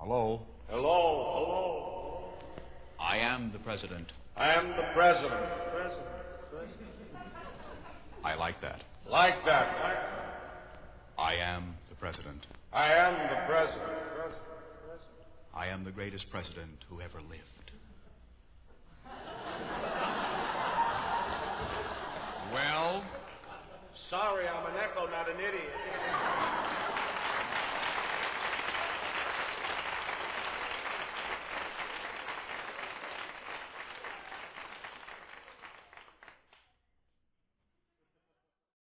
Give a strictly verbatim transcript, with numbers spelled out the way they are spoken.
Hello? Hello, hello. I am the president. I am the president. President. I like that. Like that. I am the president. I am the president. I am the greatest president who ever lived. Well? Sorry, I'm an echo, not an idiot.